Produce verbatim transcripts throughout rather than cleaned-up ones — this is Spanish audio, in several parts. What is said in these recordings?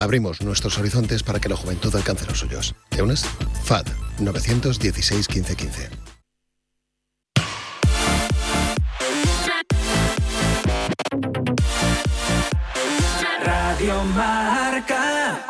Abrimos nuestros horizontes para que la juventud alcance los suyos. ¿Te unes? F A D nueve uno seis, quince, quince. Radio Marca.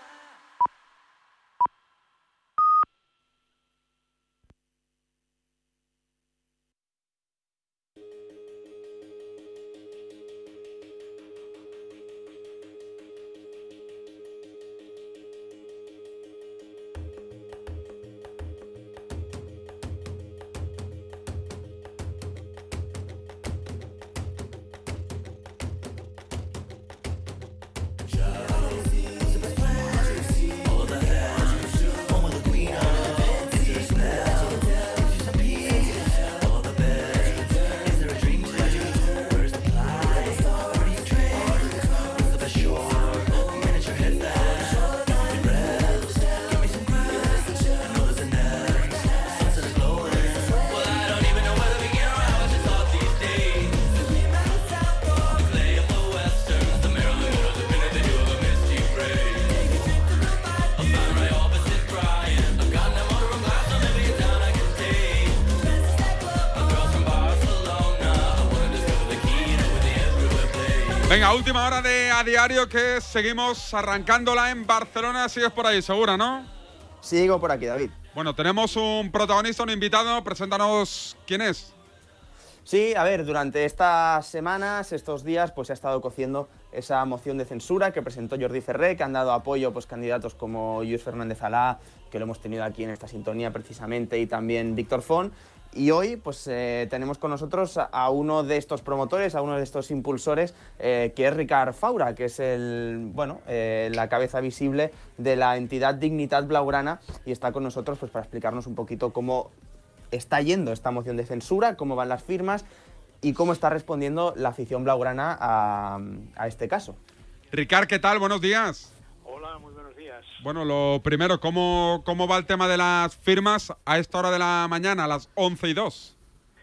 Venga, última hora de A Diario, que seguimos arrancándola en Barcelona. Sigues por ahí, segura, ¿no? Sigo por aquí, David. Bueno, tenemos un protagonista, un invitado. Preséntanos quién es. Sí, a ver, durante estas semanas, estos días, pues se ha estado cociendo esa moción de censura que presentó Jordi Ferrer, que han dado apoyo pues candidatos como Lluís Fernández Alá, que lo hemos tenido aquí en esta sintonía precisamente, y también Víctor Font. Y hoy pues eh, tenemos con nosotros a, a uno de estos promotores, a uno de estos impulsores, eh, que es Ricard Faura, que es el bueno eh, la cabeza visible de la entidad Dignitat Blaugrana, y está con nosotros pues para explicarnos un poquito cómo está yendo esta moción de censura, cómo van las firmas y cómo está respondiendo la afición blaugrana a, a este caso. Ricard, ¿qué tal? Buenos días. Hola, muy buenos días. Bueno, lo primero, ¿cómo, cómo va el tema de las firmas a esta hora de la mañana, a las once y dos?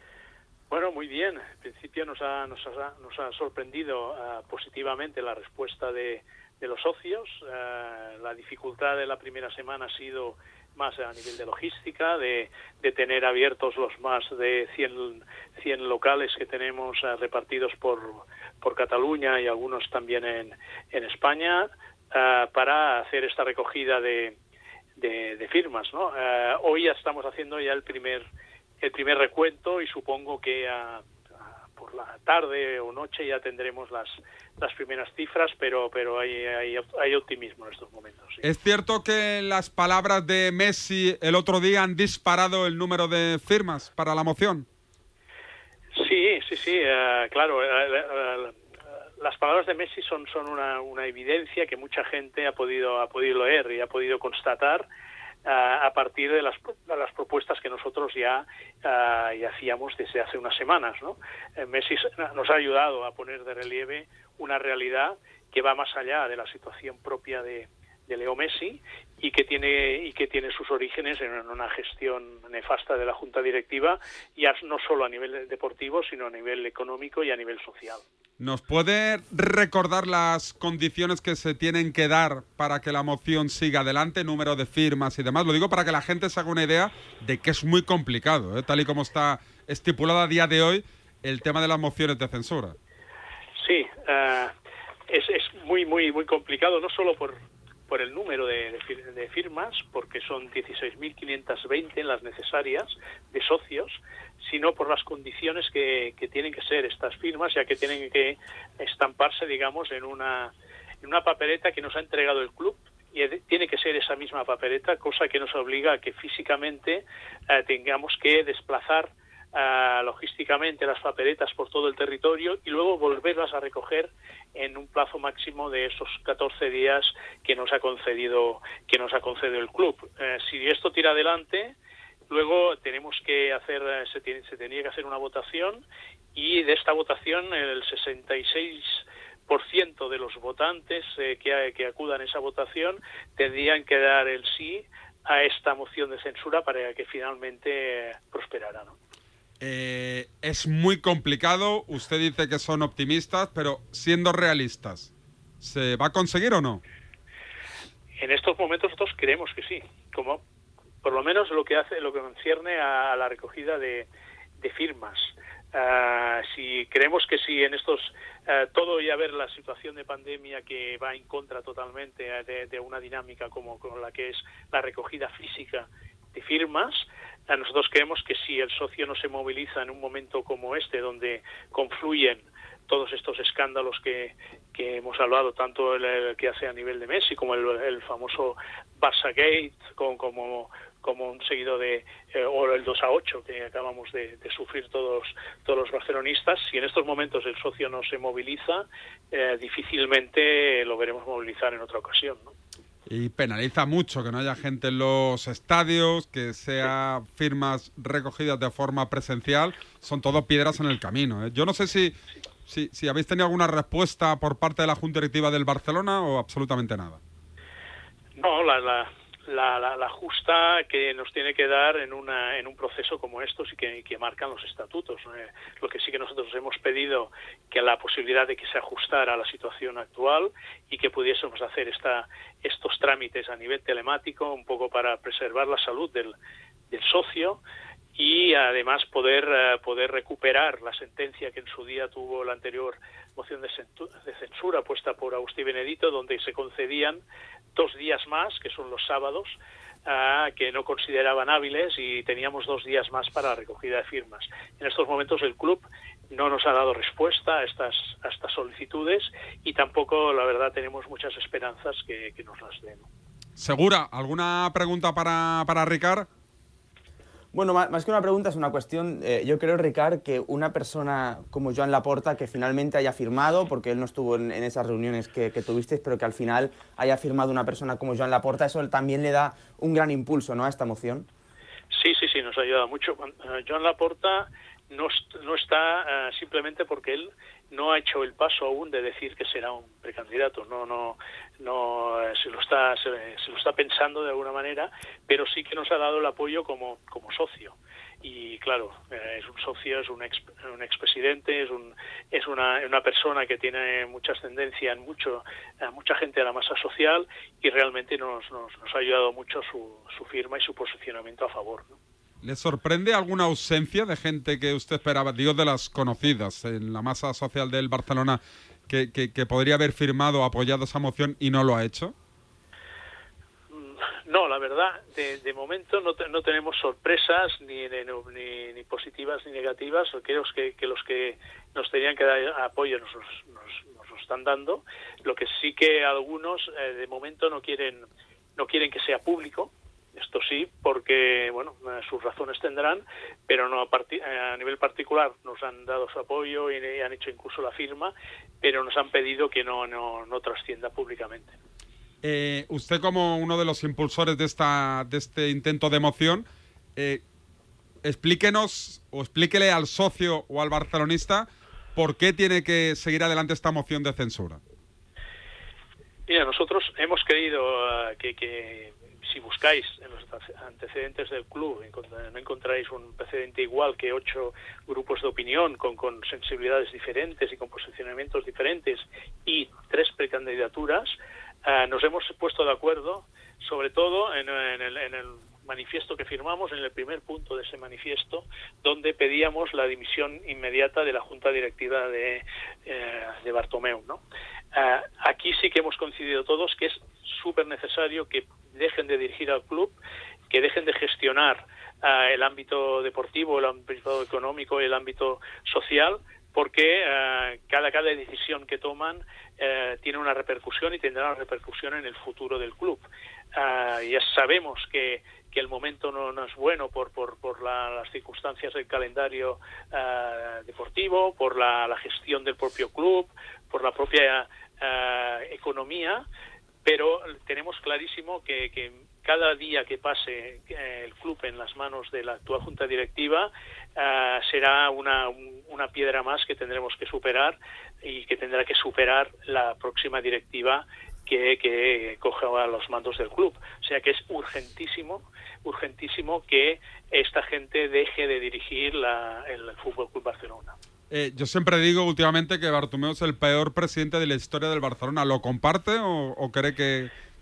Bueno, muy bien. En principio nos ha, nos ha, nos ha sorprendido uh, positivamente la respuesta de, de los socios. Uh, la dificultad de la primera semana ha sido más a nivel de logística, de, de tener abiertos los más de cien, cien locales que tenemos uh, repartidos por, por Cataluña y algunos también en, en España, uh, para hacer esta recogida de, de, de firmas, ¿no? Uh, hoy ya estamos haciendo ya el primer el primer recuento y supongo que uh, uh, por la tarde o noche ya tendremos las las primeras cifras, pero pero hay hay, hay optimismo en estos momentos. Sí. ¿Es cierto que las palabras de Messi el otro día han disparado el número de firmas para la moción? Sí, sí, sí, uh, claro. Uh, uh, las palabras de Messi son son una, una evidencia que mucha gente ha podido ha podido leer y ha podido constatar uh, a partir de las, de las propuestas que nosotros ya, uh, ya hacíamos desde hace unas semanas, ¿no? Uh, Messi nos ha ayudado a poner de relieve una realidad que va más allá de la situación propia de, de Leo Messi y que tiene y que tiene sus orígenes en una gestión nefasta de la Junta Directiva, ya no solo a nivel deportivo, sino a nivel económico y a nivel social. ¿Nos puede recordar las condiciones que se tienen que dar para que la moción siga adelante, número de firmas y demás? Lo digo para que la gente se haga una idea de que es muy complicado, ¿eh? Tal y como está estipulado a día de hoy el tema de las mociones de censura. Sí, uh, es, es muy, muy, muy complicado, no solo por, por el número de, de, de firmas, porque son dieciséis mil quinientas veinte las necesarias de socios, sino por las condiciones que, que tienen que ser estas firmas, ya que tienen que estamparse, digamos, en una, en una papeleta que nos ha entregado el club, y tiene que ser esa misma papeleta, cosa que nos obliga a que físicamente eh, tengamos que desplazar Uh, logísticamente las papeletas por todo el territorio y luego volverlas a recoger en un plazo máximo de esos catorce días que nos ha concedido que nos ha concedido el club. Uh, si esto tira adelante, luego tenemos que hacer se, tiene, se tenía que hacer una votación, y de esta votación el sesenta y seis por ciento de los votantes eh, que, que acudan a esa votación tendrían que dar el sí a esta moción de censura para que finalmente eh, prosperara, ¿no? Eh, es muy complicado. Usted dice que son optimistas, pero siendo realistas, ¿se va a conseguir o no? en estos momentos nosotros creemos que sí, como por lo menos lo que hace, lo que concierne a la recogida de, de firmas. Uh, si creemos que si en estos uh, todo y a ver la situación de pandemia que va en contra totalmente de, de una dinámica como, como la que es la recogida física de firmas, uh, nosotros creemos que si el socio no se moviliza en un momento como este donde confluyen todos estos escándalos que, que hemos hablado, tanto el, el que hace a nivel de Messi como el, el famoso Barça Gate, como, como como un seguido de eh, o el dos a ocho que acabamos de, de sufrir todos todos los barcelonistas. Si en estos momentos el socio no se moviliza, eh, difícilmente lo veremos movilizar en otra ocasión, ¿no? Y penaliza mucho que no haya gente en los estadios, que sea firmas recogidas de forma presencial, son todo piedras en el camino, ¿eh? Yo no sé si, si, si habéis tenido alguna respuesta por parte de la Junta Directiva del Barcelona o absolutamente nada. No, la... la... La, la, la justa que nos tiene que dar en una en un proceso como estos y que, que marcan los estatutos. Eh, lo que sí que nosotros hemos pedido, que la posibilidad de que se ajustara a la situación actual y que pudiésemos hacer esta estos trámites a nivel telemático, un poco para preservar la salud del, del socio y además poder uh, poder recuperar la sentencia que en su día tuvo la anterior moción de, de censura puesta por Agustí Benedito, donde se concedían dos días más, que son los sábados, uh, que no consideraban hábiles, y teníamos dos días más para la recogida de firmas. En estos momentos el club no nos ha dado respuesta a estas, a estas solicitudes y tampoco, la verdad, tenemos muchas esperanzas que, que nos las den. Segura, ¿alguna pregunta para, para Ricard? Bueno, más que una pregunta, es una cuestión. Eh, yo creo, Ricard, que una persona como Joan Laporta, que finalmente haya firmado, porque él no estuvo en, en esas reuniones que, que tuvisteis, pero que al final haya firmado una persona como Joan Laporta, eso también le da un gran impulso, ¿no?, a esta moción. Sí, sí, sí, nos ha ayudado mucho. Joan Laporta no, no está uh, simplemente porque él no ha hecho el paso aún de decir que será un precandidato, no no no se lo está se, se lo está pensando de alguna manera, pero sí que nos ha dado el apoyo como como socio. Y claro, eh, es un socio, es un ex un expresidente, es un es una una persona que tiene mucha ascendencia en mucho en mucha gente de la masa social, y realmente nos nos, nos ha ayudado mucho su su firma y su posicionamiento a favor, ¿no? ¿Le sorprende alguna ausencia de gente que usted esperaba, digo de las conocidas, en la masa social del Barcelona, que, que, que podría haber firmado, apoyado esa moción y no lo ha hecho? No, la verdad, de, de momento no, te, no tenemos sorpresas ni, ni, ni positivas ni negativas. Creo que, que los que nos tenían que dar apoyo nos, nos, nos lo están dando. Lo que sí que algunos eh, de momento no quieren, no quieren que sea público. Esto sí, porque bueno, sus razones tendrán, pero no a, parti- a nivel particular nos han dado su apoyo y han hecho incluso la firma, pero nos han pedido que no no, no trascienda públicamente. Eh, usted, como uno de los impulsores de esta de este intento de moción, eh, explíquenos o explíquele al socio o al barcelonista por qué tiene que seguir adelante esta moción de censura. Mira, nosotros hemos creído uh, que, que si buscáis en los antecedentes del club, no encontráis un precedente igual que ocho grupos de opinión con, con sensibilidades diferentes y con posicionamientos diferentes y tres precandidaturas. Uh, nos hemos puesto de acuerdo, sobre todo en, en, el, en el manifiesto que firmamos, en el primer punto de ese manifiesto, donde pedíamos la dimisión inmediata de la Junta Directiva de, eh, de Bartomeu, ¿no? Uh, aquí sí que hemos coincidido todos que es súper necesario que dejen de dirigir al club, que dejen de gestionar uh, el ámbito deportivo, el ámbito económico y el ámbito social, porque uh, cada, cada decisión que toman uh, tiene una repercusión y tendrá una repercusión en el futuro del club. Uh, ya sabemos que, que el momento no, no es bueno por, por, por la, las circunstancias del calendario uh, deportivo, por la, la gestión del propio club, por la propia uh, economía, pero tenemos clarísimo que, que cada día que pase eh, el club en las manos de la actual Junta Directiva uh, será una, un, una piedra más que tendremos que superar y que tendrá que superar la próxima directiva que, que coja a los mandos del club. O sea que es urgentísimo, urgentísimo que esta gente deje de dirigir la, el Fútbol Club Barcelona. Eh, yo siempre digo últimamente que Bartomeu es el peor presidente de la historia del Barcelona. ¿Lo comparte o, o cree que,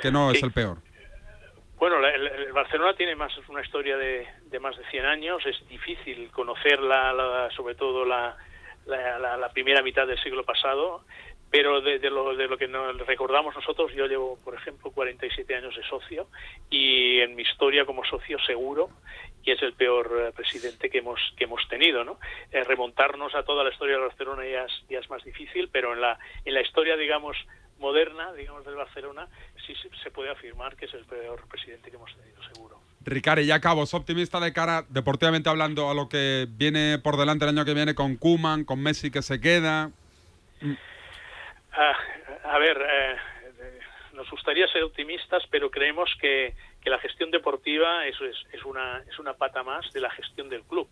que no sí. es el peor. Bueno, la, el, el Barcelona tiene más una historia de, de más de cien años. Es difícil conocerla, la, sobre todo la, la, la, la primera mitad del siglo pasado. Pero de, de, lo, de lo que nos recordamos nosotros, yo llevo, por ejemplo, cuarenta y siete años de socio, y en mi historia como socio seguro, y es el peor eh, presidente que hemos que hemos tenido, ¿no? Eh, remontarnos a toda la historia de Barcelona ya es, ya es más difícil, pero en la en la historia, digamos, moderna, digamos, del Barcelona, sí se, se puede afirmar que es el peor presidente que hemos tenido, seguro. Ricardo, y ya acabo, ¿es optimista de cara, deportivamente hablando, a lo que viene por delante el año que viene con Koeman, con Messi que se queda? Ah, a ver, eh, nos gustaría ser optimistas, pero creemos que, que la gestión deportiva eso es, es una es una pata más de la gestión del club.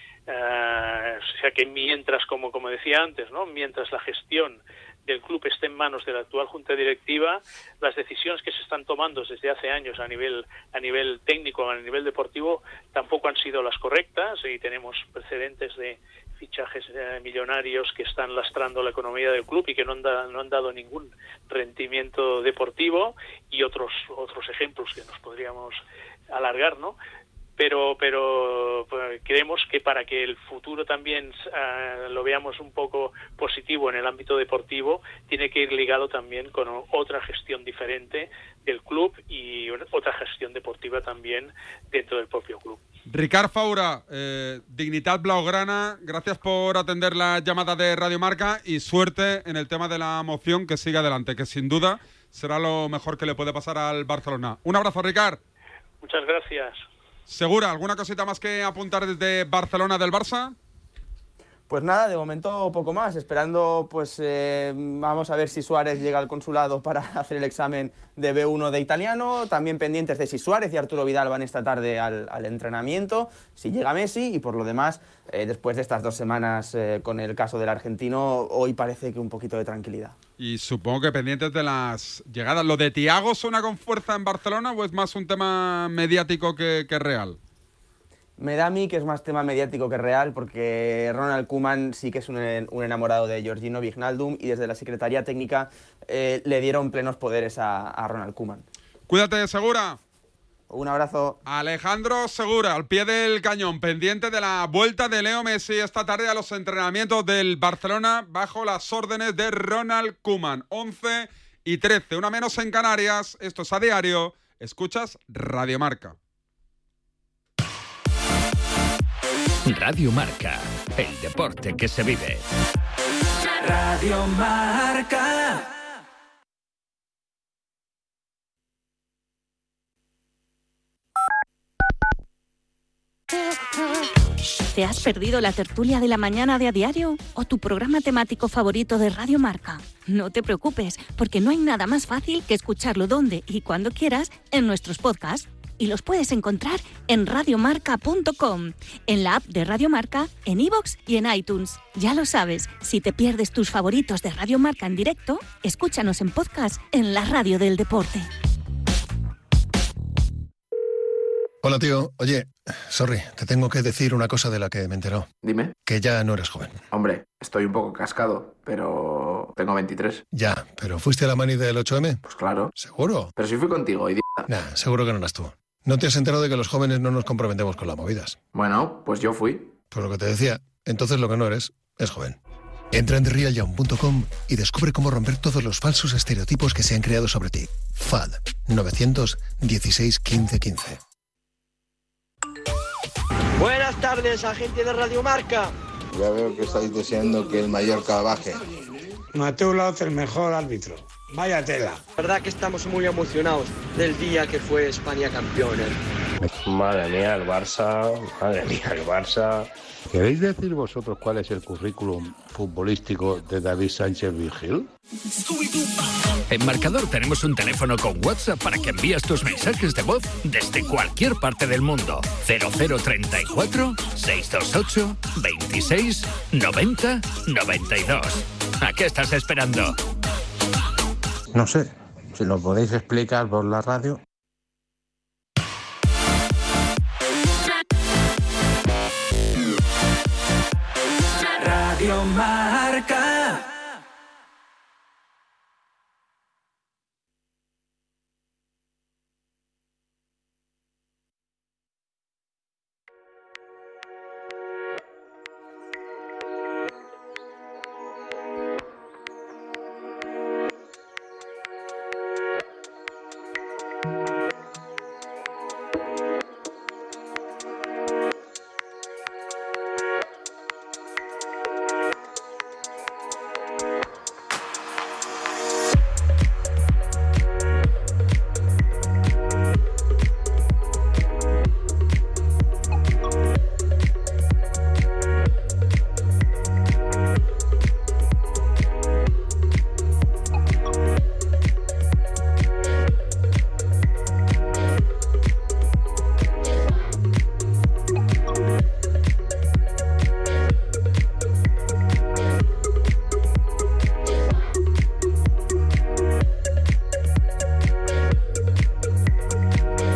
Uh, o sea que mientras, como como decía antes, ¿no? Mientras la gestión del club esté en manos de la actual junta directiva, las decisiones que se están tomando desde hace años a nivel a nivel técnico, a nivel deportivo, tampoco han sido las correctas, y tenemos precedentes de fichajes eh, millonarios que están lastrando la economía del club y que no han, da, no han dado ningún rendimiento deportivo, y otros otros ejemplos que nos podríamos alargar, ¿no? Pero pero pues, creemos que para que el futuro también uh, lo veamos un poco positivo en el ámbito deportivo, tiene que ir ligado también con otra gestión diferente del club y otra gestión deportiva también dentro del propio club. Ricard Faura, eh, Dignitat Blaugrana, gracias por atender la llamada de Radio Marca y suerte en el tema de la moción, que siga adelante, que sin duda será lo mejor que le puede pasar al Barcelona. Un abrazo, Ricard. Muchas gracias. Segura, ¿alguna cosita más que apuntar desde Barcelona del Barça? Pues nada, de momento poco más, esperando, pues eh, vamos a ver si Suárez llega al consulado para hacer el examen de B uno de italiano, también pendientes de si Suárez y Arturo Vidal van esta tarde al, al entrenamiento, si llega Messi, y por lo demás, eh, después de estas dos semanas eh, con el caso del argentino, hoy parece que un poquito de tranquilidad. Y supongo que pendientes de las llegadas. ¿Lo de Thiago suena con fuerza en Barcelona o es más un tema mediático que, que real? Me da a mí que es más tema mediático que real, porque Ronald Koeman sí que es un, un enamorado de Georgino Wijnaldum, y desde la Secretaría Técnica eh, le dieron plenos poderes a, a Ronald Koeman. Cuídate, Segura. Un abrazo. Alejandro Segura, al pie del cañón, pendiente de la vuelta de Leo Messi esta tarde a los entrenamientos del Barcelona bajo las órdenes de Ronald Koeman. once y trece, una menos en Canarias. Esto es A Diario. Escuchas Radio Marca. Radio Marca, el deporte que se vive. Radio Marca. ¿Te has perdido la tertulia de la mañana de A Diario o tu programa temático favorito de Radio Marca? No te preocupes, porque no hay nada más fácil que escucharlo donde y cuando quieras en nuestros podcasts. Y los puedes encontrar en radiomarca punto com, en la app de Radio Marca, en iVoox y en iTunes. Ya lo sabes, si te pierdes tus favoritos de Radio Marca en directo, escúchanos en podcast en la radio del deporte. Hola, tío. Oye, sorry, te tengo que decir una cosa de la que me he enterado. Dime. Que ya no eres joven. Hombre, estoy un poco cascado, pero tengo veintitrés. Ya, pero ¿fuiste a la mani del ocho eme? Pues claro. ¿Seguro? Pero si fui contigo, idiota. Nah, seguro que no eras tú. ¿No te has enterado de que los jóvenes no nos comprometemos con las movidas? Bueno, pues yo fui. Pues lo que te decía, entonces lo que no eres es joven. Entra en the real young punto com y descubre cómo romper todos los falsos estereotipos que se han creado sobre ti. F A D nueve uno seis, quince, quince. Buenas tardes, agente de Radio Marca. Ya veo que estáis deseando que el Mallorca baje. Mateu Laoz, el mejor árbitro. Vaya tela. La verdad que estamos muy emocionados del día que fue España campeones. Madre mía, el Barça, madre mía, el Barça. ¿Queréis decir vosotros cuál es el currículum futbolístico de David Sánchez Virgil? En Marcador tenemos un teléfono con WhatsApp para que envíes tus mensajes de voz desde cualquier parte del mundo. cero cero treinta y cuatro, seiscientos veintiocho, veintiséis, noventa, noventa y dos. ¿A qué estás esperando? No sé, si lo podéis explicar por la radio. Radio Marca.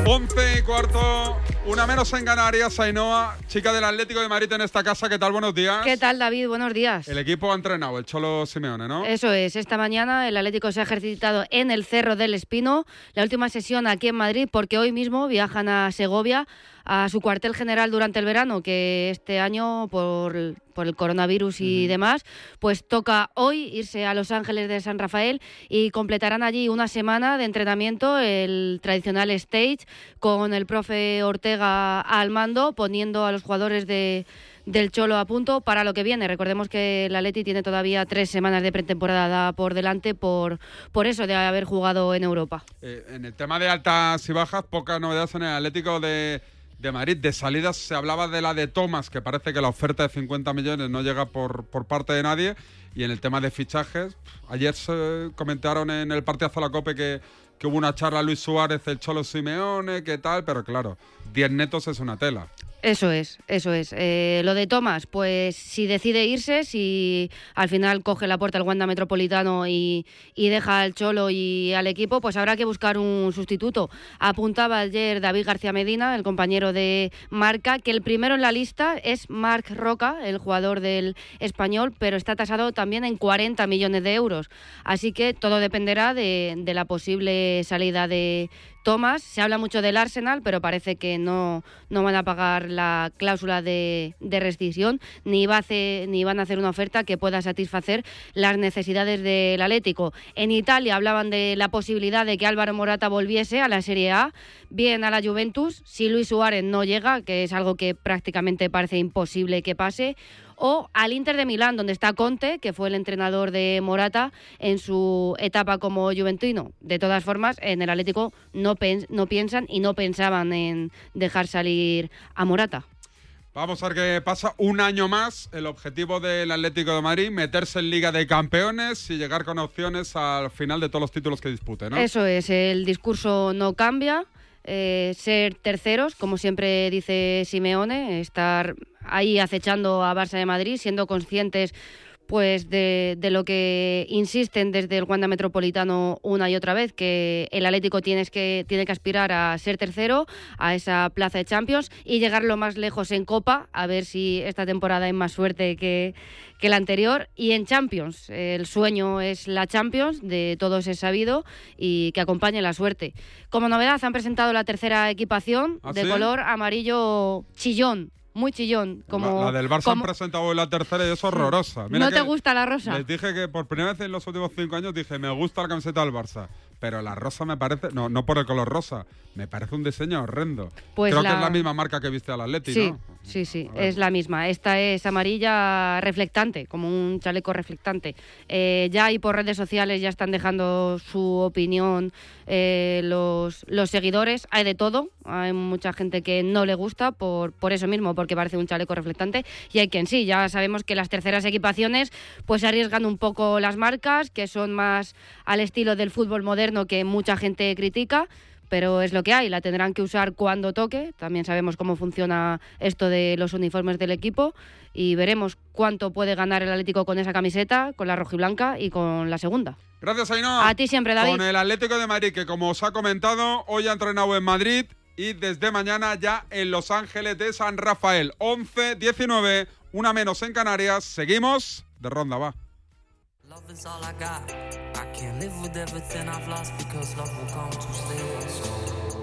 once y cuarto, una menos en Canarias. Ainhoa, chica del Atlético de Madrid en esta casa. ¿Qué tal? Buenos días. ¿Qué tal, David? Buenos días. El equipo ha entrenado, el Cholo Simeone, ¿no? Eso es. Esta mañana el Atlético se ha ejercitado en el Cerro del Espino. La última sesión aquí en Madrid, porque hoy mismo viajan a Segovia, a su cuartel general durante el verano, que este año, por, por el coronavirus y uh-huh. demás, pues toca hoy irse a Los Ángeles de San Rafael y completarán allí una semana de entrenamiento, el tradicional stage, con el profe Ortega al mando, poniendo a los jugadores de... del Cholo a punto para lo que viene. Recordemos que el Atleti tiene todavía tres semanas de pretemporada por delante por, por eso de haber jugado en Europa. Eh, en el tema de altas y bajas, pocas novedades en el Atlético de, de Madrid. De salidas se hablaba de la de Thomas, que parece que la oferta de cincuenta millones no llega por, por parte de nadie. Y en el tema de fichajes, ayer se comentaron en el partidazo de la COPE que, que hubo una charla Luis Suárez, el Cholo Simeone, qué tal, pero claro, diez netos es una tela. Eso es, eso es. Eh, lo de Thomas, pues si decide irse, si al final coge la puerta el Wanda Metropolitano y, y deja al Cholo y al equipo, pues habrá que buscar un sustituto. Apuntaba ayer David García Medina, el compañero de Marca, que el primero en la lista es Marc Roca, el jugador del Español, pero está tasado también en cuarenta millones de euros. Así que todo dependerá de, de la posible salida de Thomas. Se habla mucho del Arsenal, pero parece que no, no van a pagar la cláusula de, de rescisión, ni, va a hacer, ni van a hacer una oferta que pueda satisfacer las necesidades del Atlético. En Italia hablaban de la posibilidad de que Álvaro Morata volviese a la Serie A, bien a la Juventus, si Luis Suárez no llega, que es algo que prácticamente parece imposible que pase, o al Inter de Milán, donde está Conte, que fue el entrenador de Morata en su etapa como juventino. De todas formas, en el Atlético no, pens- no piensan y no pensaban en dejar salir a Morata. Vamos a ver qué pasa. Un año más, el objetivo del Atlético de Madrid, meterse en Liga de Campeones y llegar con opciones al final de todos los títulos que dispute, ¿no? Eso es, el discurso no cambia. Eh, ser terceros, como siempre dice Simeone, estar ahí acechando a Barça de Madrid, siendo conscientes pues de, de lo que insisten desde el Wanda Metropolitano una y otra vez, que el Atlético tienes que, tiene que aspirar a ser tercero, a esa plaza de Champions y llegar lo más lejos en Copa, a ver si esta temporada hay más suerte que, que la anterior. Y en Champions, el sueño es la Champions, de todos es sabido, y que acompañe la suerte. Como novedad han presentado la tercera equipación ¿Ah, de sí? color amarillo chillón. Muy chillón. Como, la, la del Barça como... han presentado hoy la tercera y es horrorosa. Mira ¿No que te gusta la rosa? Les dije que por primera vez en los últimos cinco años dije, me gusta la camiseta del Barça. Pero la rosa me parece, no, no por el color rosa, me parece un diseño horrendo. Pues Creo la... que es la misma marca que viste al Atleti, sí, ¿no? Sí, sí, es la misma. Esta es amarilla reflectante, como un chaleco reflectante. Eh, ya y por redes sociales ya están dejando su opinión eh, los, los seguidores. Hay de todo. Hay mucha gente que no le gusta por, por eso mismo, porque parece un chaleco reflectante. Y hay quien sí. Ya sabemos que las terceras equipaciones pues arriesgan un poco las marcas, que son más al estilo del fútbol moderno que mucha gente critica. Pero es lo que hay, la tendrán que usar cuando toque. También sabemos cómo funciona esto de los uniformes del equipo y veremos cuánto puede ganar el Atlético con esa camiseta, con la rojiblanca y con la segunda. Gracias, Ainhoa. A ti siempre, David. Con el Atlético de Madrid, que como os ha comentado, hoy ha entrenado en Madrid y desde mañana ya en Los Ángeles de San Rafael. once diecinueve, una menos en Canarias. Seguimos de ronda, va. Love is all I got. I can't live with everything I've lost because love will come to save us.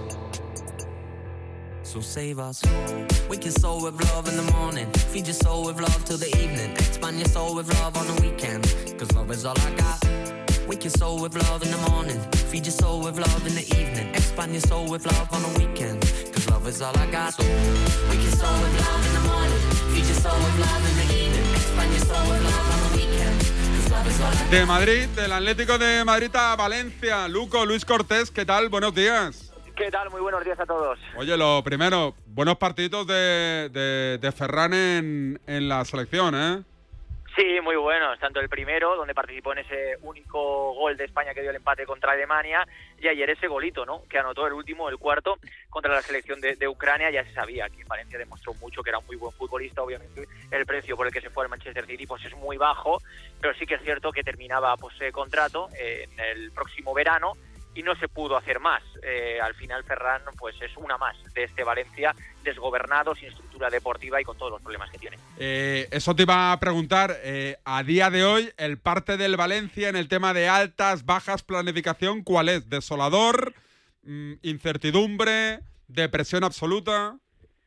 So save us. Wake your soul with love in the morning. Feed your soul with love till the evening. Expand your soul with love on the weekend. Cause love is all I got. Wake your soul with love in the morning. Feed your soul with love in the evening. Expand your soul with love on the weekend. Cause love is all I got. So wake your soul with love in the morning. Feed your soul with love in the evening. Expand your soul with love on the weekend. De Madrid, del Atlético de Madrid a Valencia. Luco, Luis Cortés, ¿qué tal? Buenos días. ¿Qué tal? Muy buenos días a todos. Oye, lo primero, buenos partidos de, de, de Ferran en, en la selección, ¿eh? Sí, muy buenos. Tanto el primero, donde participó en ese único gol de España que dio el empate contra Alemania, y ayer ese golito, ¿no?, que anotó el último, el cuarto, contra la selección de, de Ucrania. Ya se sabía que Valencia demostró mucho que era un muy buen futbolista. Obviamente el precio por el que se fue al Manchester City pues es muy bajo, pero sí que es cierto que terminaba pues eh, contrato eh, en el próximo verano y no se pudo hacer más. Eh, al final Ferran pues es una más de este Valencia desgobernado, sin estructura deportiva y con todos los problemas que tiene. Eh, eso te iba a preguntar, eh, a día de hoy el parte del Valencia en el tema de altas, bajas, planificación, ¿cuál es? ¿Desolador? Mm, ¿incertidumbre? ¿Depresión absoluta?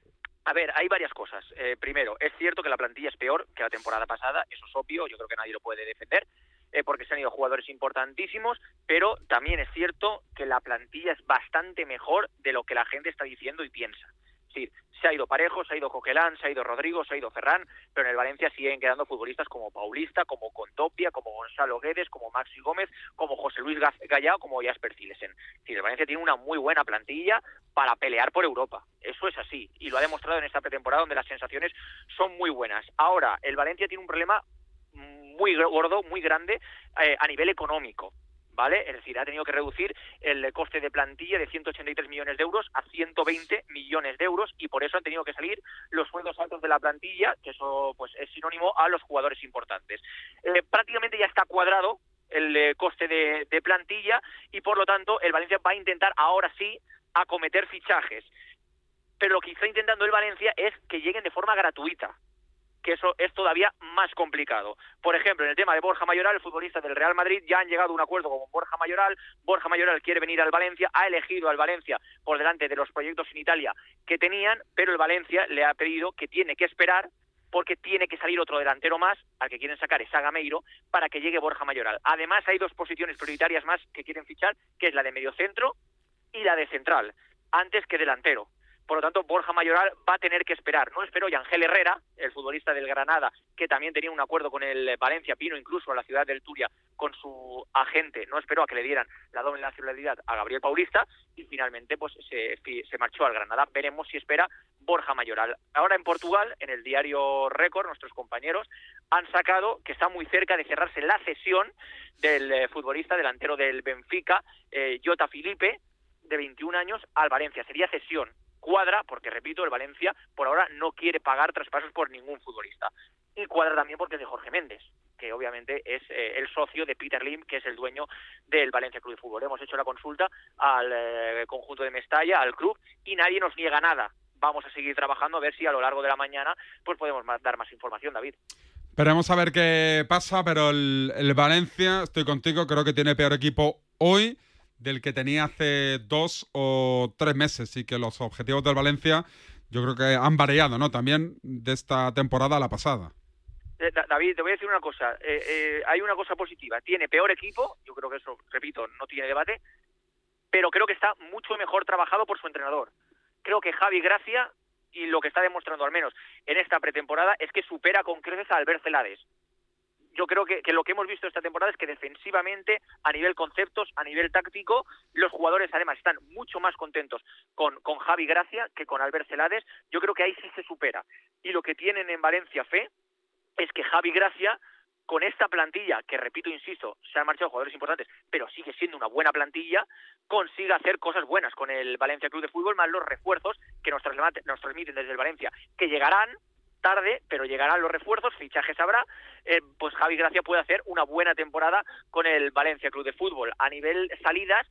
A ver, hay varias cosas. Eh, primero, es cierto que la plantilla es peor que la temporada pasada, eso es obvio, yo creo que nadie lo puede defender, eh, porque se han ido jugadores importantísimos, pero también es cierto que la plantilla es bastante mejor de lo que la gente está diciendo y piensa. Es decir, se ha ido Parejo, se ha ido Coquelán, se ha ido Rodrigo, se ha ido Ferran, pero en el Valencia siguen quedando futbolistas como Paulista, como Contopia, como Gonzalo Guedes, como Maxi Gómez, como José Luis Gallao, como Jasper Cillesen. Es decir, el Valencia tiene una muy buena plantilla para pelear por Europa. Eso es así, y lo ha demostrado en esta pretemporada donde las sensaciones son muy buenas. Ahora, el Valencia tiene un problema muy gordo, muy grande eh, a nivel económico. ¿Vale? Es decir, ha tenido que reducir el coste de plantilla de ciento ochenta y tres millones de euros a ciento veinte millones de euros y por eso han tenido que salir los sueldos altos de la plantilla, que eso pues es sinónimo a los jugadores importantes. Eh, prácticamente ya está cuadrado el eh, coste de, de plantilla y por lo tanto el Valencia va a intentar ahora sí acometer fichajes. Pero lo que está intentando el Valencia es que lleguen de forma gratuita, que eso es todavía más complicado. Por ejemplo, en el tema de Borja Mayoral, el futbolista del Real Madrid, ya han llegado a un acuerdo con Borja Mayoral. Borja Mayoral quiere venir al Valencia, ha elegido al Valencia por delante de los proyectos en Italia que tenían, pero el Valencia le ha pedido que tiene que esperar porque tiene que salir otro delantero más, al que quieren sacar es a Gameiro, para que llegue Borja Mayoral. Además, hay dos posiciones prioritarias más que quieren fichar, que es la de mediocentro y la de central, antes que delantero. Por lo tanto, Borja Mayoral va a tener que esperar. No esperó Yangel Herrera, el futbolista del Granada, que también tenía un acuerdo con el Valencia, vino incluso a la ciudad del Turia con su agente, no esperó a que le dieran la doble nacionalidad a Gabriel Paulista y finalmente pues se, se marchó al Granada. Veremos si espera Borja Mayoral. Ahora en Portugal, en el diario Récord, nuestros compañeros han sacado que está muy cerca de cerrarse la cesión del eh, futbolista delantero del Benfica, eh, Jota Filipe, de veintiún años, al Valencia. Sería cesión. Cuadra, porque repito, el Valencia por ahora no quiere pagar traspasos por ningún futbolista. Y cuadra también porque es de Jorge Méndez, que obviamente es eh, el socio de Peter Lim, que es el dueño del Valencia Club de Fútbol. Hemos hecho la consulta al eh, conjunto de Mestalla, al club, y nadie nos niega nada. Vamos a seguir trabajando a ver si a lo largo de la mañana pues podemos más, dar más información, David. Esperemos a ver qué pasa, pero el, el Valencia, estoy contigo, creo que tiene peor equipo hoy del que tenía hace dos o tres meses, y que los objetivos del Valencia yo creo que han variado, ¿no? También de esta temporada a la pasada. Eh, David, te voy a decir una cosa. Eh, eh, hay una cosa positiva. Tiene peor equipo, yo creo que eso, repito, no tiene debate, pero creo que está mucho mejor trabajado por su entrenador. Creo que Javi Gracia, y lo que está demostrando al menos en esta pretemporada, es que supera con creces a Albert Celades. Yo creo que, que lo que hemos visto esta temporada es que defensivamente, a nivel conceptos, a nivel táctico, los jugadores además están mucho más contentos con, con Javi Gracia que con Albert Celades. Yo creo que ahí sí se supera. Y lo que tienen en Valencia fe es que Javi Gracia, con esta plantilla, que repito, insisto, se han marchado jugadores importantes, pero sigue siendo una buena plantilla, consiga hacer cosas buenas con el Valencia Club de Fútbol, más los refuerzos que nos, nos transmiten desde el Valencia, que llegarán tarde, pero llegarán los refuerzos, fichajes habrá, eh, pues Javi Gracia puede hacer una buena temporada con el Valencia Club de Fútbol. A nivel salidas,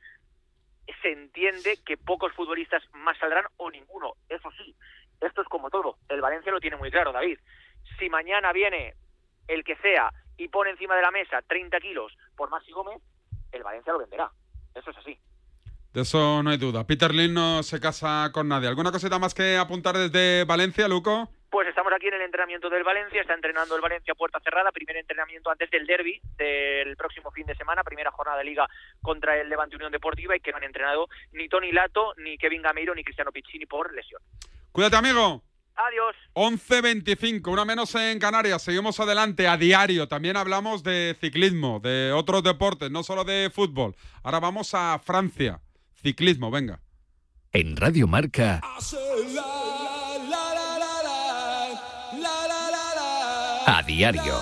se entiende que pocos futbolistas más saldrán o ninguno. Eso sí, esto es como todo. El Valencia lo tiene muy claro, David. Si mañana viene el que sea y pone encima de la mesa treinta kilos por Maxi Gómez, el Valencia lo venderá. Eso es así. De eso no hay duda. Peter Lim no se casa con nadie. ¿Alguna cosita más que apuntar desde Valencia, Luco? Pues estamos aquí en el entrenamiento del Valencia, está entrenando el Valencia puerta cerrada, primer entrenamiento antes del derbi del próximo fin de semana, primera jornada de Liga contra el Levante Unión Deportiva, y que no han entrenado ni Toni Lato, ni Kevin Gameiro, ni Cristiano Piccini por lesión. Cuídate, amigo. Adiós. once veinticinco, una menos en Canarias, seguimos adelante a diario, también hablamos de ciclismo, de otros deportes, no solo de fútbol. Ahora vamos a Francia, ciclismo, venga. En Radio Marca... A diario.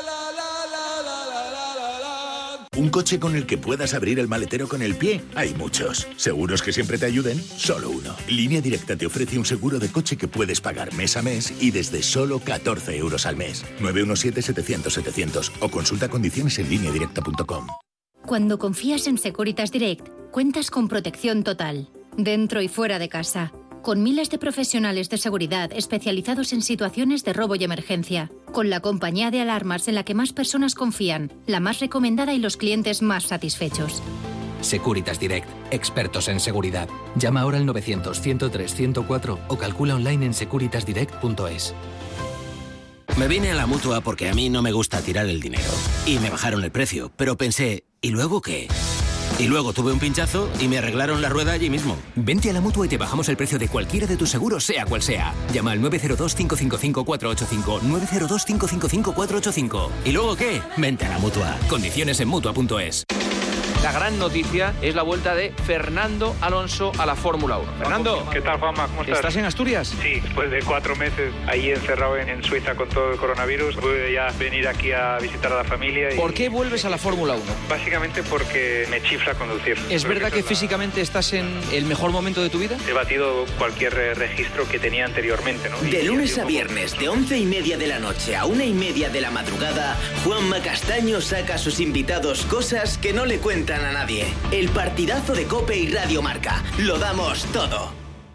¿Un coche con el que puedas abrir el maletero con el pie? Hay muchos. ¿Seguros que siempre te ayuden? Solo uno. Línea Directa te ofrece un seguro de coche que puedes pagar mes a mes y desde solo catorce euros al mes. nueve uno siete, setecientos, setecientos o consulta condiciones en línea directa punto com. Cuando confías en Securitas Direct, cuentas con protección total, dentro y fuera de casa, con miles de profesionales de seguridad especializados en situaciones de robo y emergencia, con la compañía de alarmas en la que más personas confían, la más recomendada y los clientes más satisfechos. Securitas Direct, expertos en seguridad. Llama ahora al novecientos, ciento tres, ciento cuatro o calcula online en securitas direct punto es. Me vine a la Mutua porque a mí no me gusta tirar el dinero. Y me bajaron el precio, pero pensé, ¿y luego qué? Y luego tuve un pinchazo y me arreglaron la rueda allí mismo. Vente a la Mutua y te bajamos el precio de cualquiera de tus seguros, sea cual sea. Llama al nueve cero dos, cinco cinco cinco, cuatro ocho cinco, nueve cero dos, cinco cinco cinco, cuatro ocho cinco. ¿Y luego qué? Vente a la Mutua. Condiciones en Mutua punto es. La gran noticia es la vuelta de Fernando Alonso a la Fórmula uno. Fernando, ¿qué tal, Juanma? ¿Cómo estás? ¿Estás en Asturias? Sí, después de cuatro meses ahí encerrado en, en Suiza con todo el coronavirus, pude ya venir aquí a visitar a la familia. Y... ¿Por qué vuelves a la Fórmula uno? Básicamente porque me chifla conducir. ¿Es Creo verdad que, que la... físicamente estás en el mejor momento de tu vida? He batido cualquier registro que tenía anteriormente, ¿no? De lunes a viernes, de once y media de la noche a una y media de la madrugada, Juanma Castaño saca a sus invitados cosas que no le cuentan a nadie. El partidazo de COPE y Radio Marca. Lo damos todo.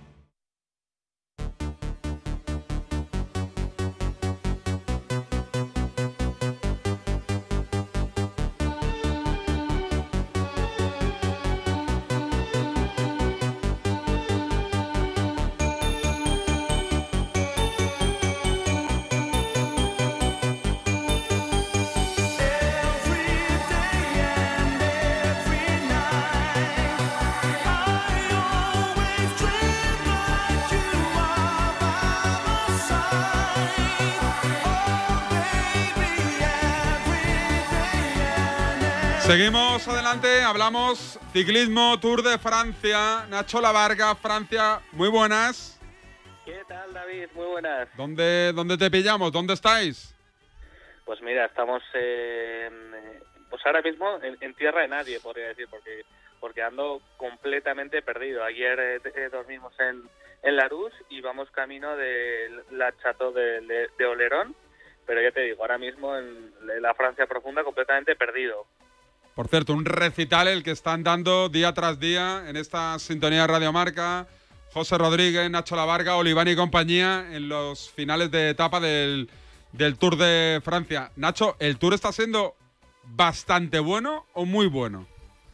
Seguimos adelante, hablamos ciclismo, Tour de Francia. Nacho Lavarga, Francia, muy buenas. ¿Qué tal, David? Muy buenas. ¿Dónde, dónde te pillamos? ¿Dónde estáis? Pues mira, estamos eh, pues ahora mismo en, en tierra de nadie, podría decir, porque porque ando completamente perdido. Ayer eh, dormimos en, en Larus y vamos camino de la Chateau de, de, de Olerón, pero ya te digo, ahora mismo en la Francia profunda completamente perdido. Por cierto, un recital el que están dando día tras día en esta sintonía de Radio Marca, José Rodríguez, Nacho Lavarga, Oliván y compañía en los finales de etapa del, del Tour de Francia. Nacho, ¿el Tour está siendo bastante bueno o muy bueno?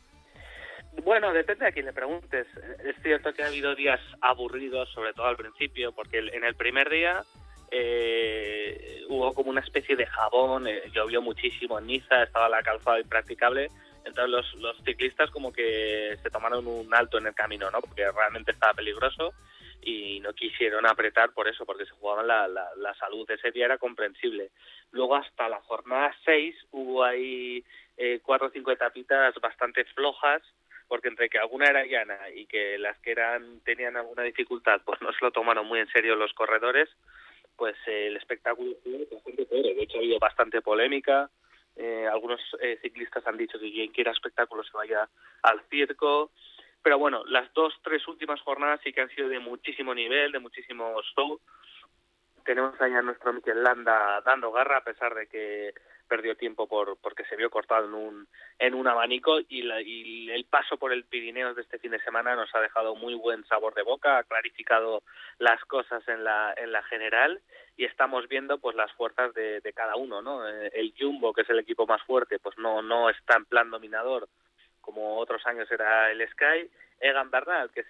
Bueno, depende a quién le preguntes. Es cierto que ha habido días aburridos, sobre todo al principio, porque en el primer día eh, hubo como una especie de jabón, eh, llovió muchísimo en Niza, estaba la calzada impracticable, entonces los, los ciclistas como que se tomaron un alto en el camino, ¿no? Porque realmente estaba peligroso y no quisieron apretar por eso, porque se jugaban la, la, la salud. Ese día era comprensible. Luego hasta la jornada seis hubo ahí eh, cuatro o cinco etapitas bastante flojas, porque entre que alguna era llana y que las que eran tenían alguna dificultad, pues no se lo tomaron muy en serio los corredores, pues eh, el espectáculo fue bastante pobre. De hecho, ha habido bastante polémica. Eh, algunos eh, ciclistas han dicho que quien quiera espectáculo se vaya al circo. Pero bueno, las dos, tres últimas jornadas sí que han sido de muchísimo nivel, de muchísimo show. Tenemos ahí a nuestro Mikel Landa dando garra, a pesar de que perdió tiempo por porque se vio cortado en un en un abanico, y, la, y el paso por el Pirineos de este fin de semana nos ha dejado muy buen sabor de boca, ha clarificado las cosas en la en la general, y estamos viendo pues las fuerzas de, de cada uno, ¿no? El Jumbo, que es el equipo más fuerte, pues no no está en plan dominador como otros años era el Sky. Egan Bernal, que es